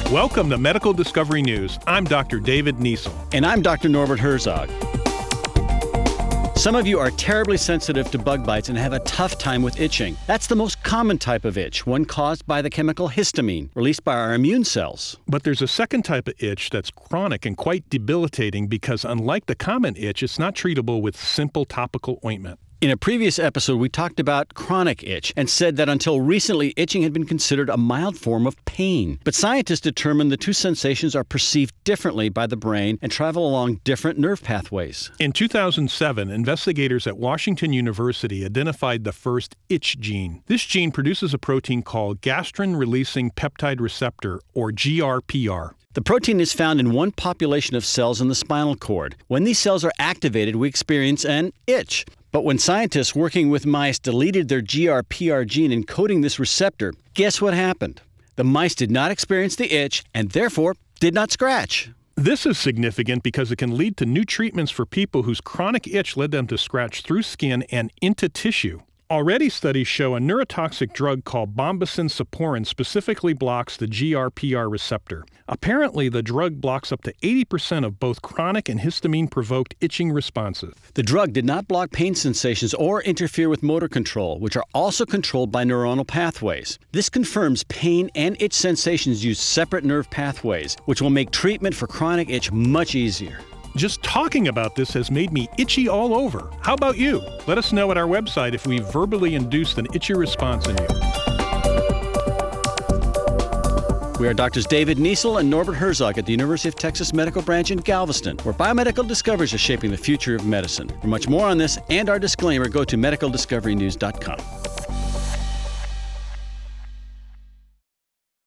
Welcome to Medical Discovery News. I'm Dr. David Niesel. And I'm Dr. Norbert Herzog. Some of you are terribly sensitive to bug bites and have a tough time with itching. That's the most common type of itch, one caused by the chemical histamine, released by our immune cells. But there's a second type of itch that's chronic and quite debilitating because unlike the common itch, it's not treatable with simple topical ointment. In a previous episode, we talked about chronic itch and said that until recently, itching had been considered a mild form of pain. But scientists determined the two sensations are perceived differently by the brain and travel along different nerve pathways. In 2007, investigators at Washington University identified the first itch gene. This gene produces a protein called gastrin-releasing peptide receptor, or GRPR. The protein is found in one population of cells in the spinal cord. When these cells are activated, we experience an itch. But when scientists working with mice deleted their GRPR gene encoding this receptor, guess what happened? The mice did not experience the itch and therefore did not scratch. This is significant because it can lead to new treatments for people whose chronic itch led them to scratch through skin and into tissue. Already, studies show a neurotoxic drug called bombesin saporin specifically blocks the GRPR receptor. Apparently, the drug blocks up to 80% of both chronic and histamine-provoked itching responses. The drug did not block pain sensations or interfere with motor control, which are also controlled by neuronal pathways. This confirms pain and itch sensations use separate nerve pathways, which will make treatment for chronic itch much easier. Just talking about this has made me itchy all over. How about you? Let us know at our website if we verbally induced an itchy response in you. We are Drs. David Niesel and Norbert Herzog at the University of Texas Medical Branch in Galveston, where biomedical discoveries are shaping the future of medicine. For much more on this and our disclaimer, go to medicaldiscoverynews.com.